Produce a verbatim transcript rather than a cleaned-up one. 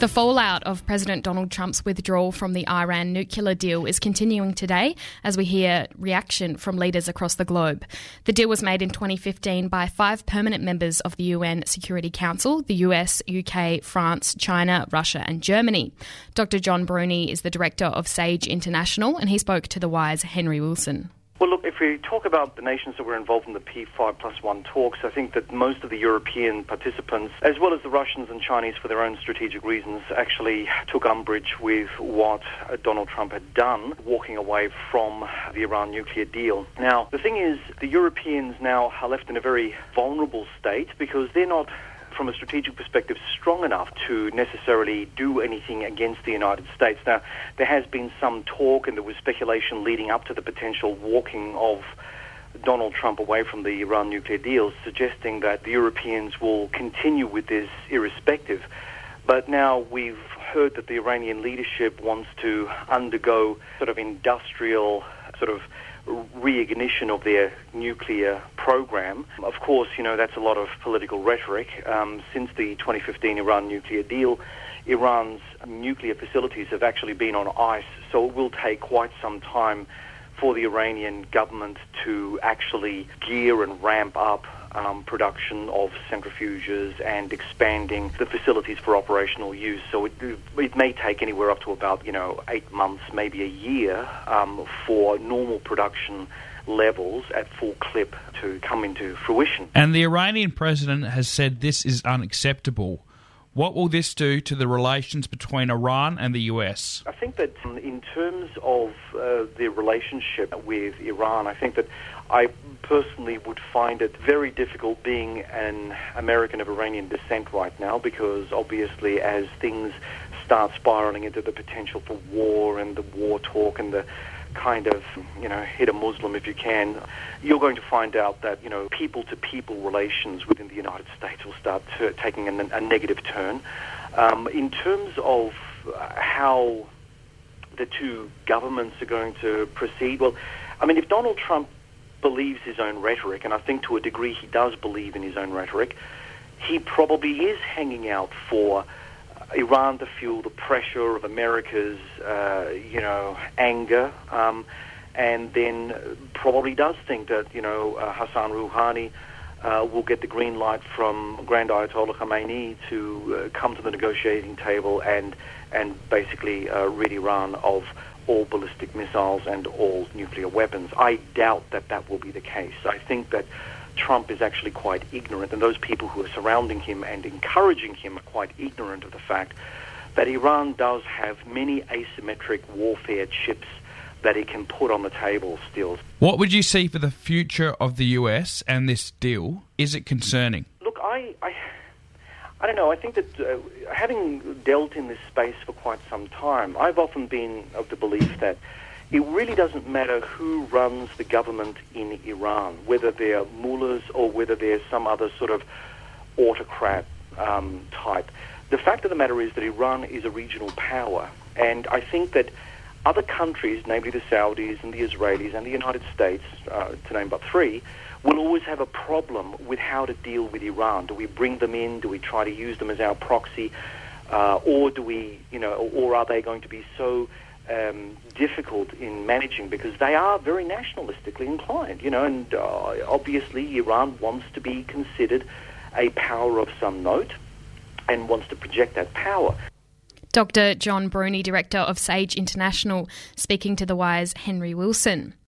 The fallout of President Donald Trump's withdrawal from the Iran nuclear deal is continuing today as we hear reaction from leaders across the globe. The deal was made in twenty fifteen by five permanent members of the U N Security Council, the U S, U K, France, China, Russia and Germany. Doctor John Bruni is the director of SAGE International and he spoke to The Wire's Henry Wilson. Well, look, if we talk about the nations that were involved in the P five plus one talks, I think that most of the European participants, as well as the Russians and Chinese for their own strategic reasons, actually took umbrage with what Donald Trump had done, walking away from the Iran nuclear deal. Now, the thing is, the Europeans now are left in a very vulnerable state because they're not, from a strategic perspective, strong enough to necessarily do anything against the United States. Now, there has been some talk and there was speculation leading up to the potential walking of Donald Trump away from the Iran nuclear deal, suggesting that the Europeans will continue with this irrespective. But now we've heard that the Iranian leadership wants to undergo sort of industrial sort of reignition of their nuclear program. Of course, you know, that's a lot of political rhetoric. Um, since the twenty fifteen Iran nuclear deal, Iran's nuclear facilities have actually been on ice, so it will take quite some time for the Iranian government to actually gear and ramp up um, production of centrifuges and expanding the facilities for operational use. So it, it may take anywhere up to about, you know, eight months, maybe a year, um, for normal production levels at full clip to come into fruition. And the Iranian president has said this is unacceptable. What will this do to the relations between Iran and the U S? I think that in terms of uh, the relationship with Iran, I think that I personally would find it very difficult being an American of Iranian descent right now, because obviously as things start spiraling into the potential for war and the war talk and the kind of, you know, hit a Muslim if you can, you're going to find out that, you know, people-to-people relations within the United States will start to, taking a, a negative turn. Um, in terms of how the two governments are going to proceed, well, I mean, if Donald Trump believes his own rhetoric, and I think to a degree he does believe in his own rhetoric, he probably is hanging out for Iran to fuel the pressure of America's, uh, you know, anger, um, and then probably does think that, you know, uh, Hassan Rouhani uh, will get the green light from Grand Ayatollah Khamenei to uh, come to the negotiating table and and basically uh, rid Iran of all ballistic missiles and all nuclear weapons. I doubt that that will be the case. I think that Trump is actually quite ignorant, and those people who are surrounding him and encouraging him are quite ignorant of the fact that Iran does have many asymmetric warfare chips that it can put on the table still. What would you see for the future of the U S and this deal? Is it concerning? Look, I, I, I don't know. I think that uh, having dealt in this space for quite some time, I've often been of the belief that it really doesn't matter who runs the government in Iran, whether they're mullahs or whether they're some other sort of autocrat um, type. The fact of the matter is that Iran is a regional power, and I think that other countries, namely the Saudis and the Israelis and the United States, uh, to name but three, will always have a problem with how to deal with Iran. Do we bring them in? Do we try to use them as our proxy? Uh, or do we, you know, or are they going to be so Um, difficult in managing, because they are very nationalistically inclined, you know, and uh, obviously Iran wants to be considered a power of some note and wants to project that power. Doctor John Bruni, Director of SAGE International, speaking to The Wire's Henry Wilson.